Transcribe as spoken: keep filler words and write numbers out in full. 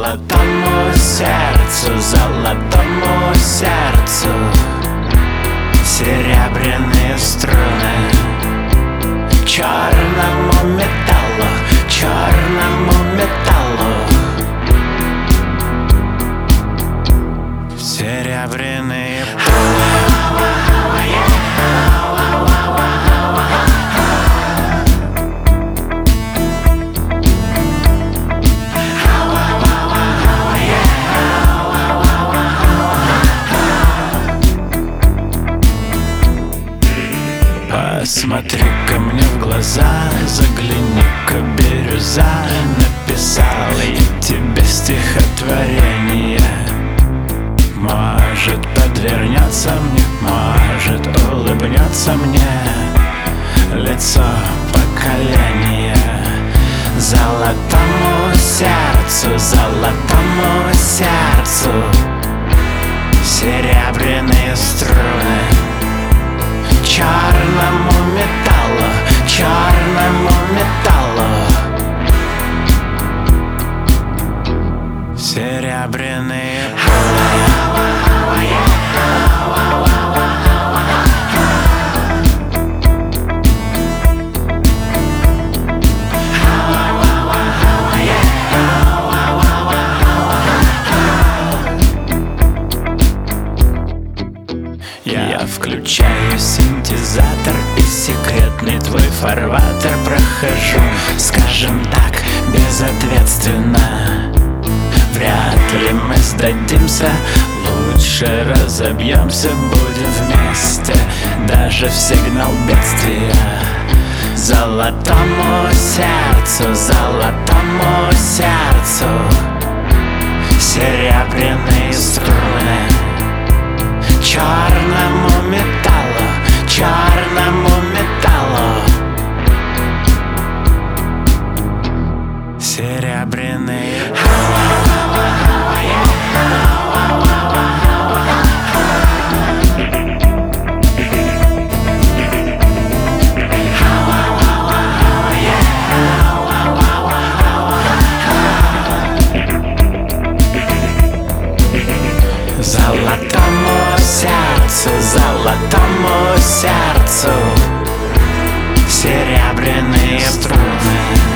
золотому сердцу, золотому сердцу серебряные струны. Черному металлу, черному металлу серебряные пули. Посмотри ко мне в глаза, загляни-ка, бирюза. Написал я тебе стихотворение. Может, подвернется мне, может, улыбнется мне лицо поколения. Золотому сердцу, золотому сердцу серебряные струны. Черному металлу, черному металлу серебряные пули. Я включаю синтезатор и секретный твой фарватер прохожу, скажем так, безответственно. Вряд ли мы сдадимся, лучше разобьемся, будем вместе, даже в сигнал бедствия. Золотому сердцу, золотому сердцу серебряные струны. Черному металлу, черному металлу серебряные пули. Золотому сердцу, золотому сердцу серебряные струны.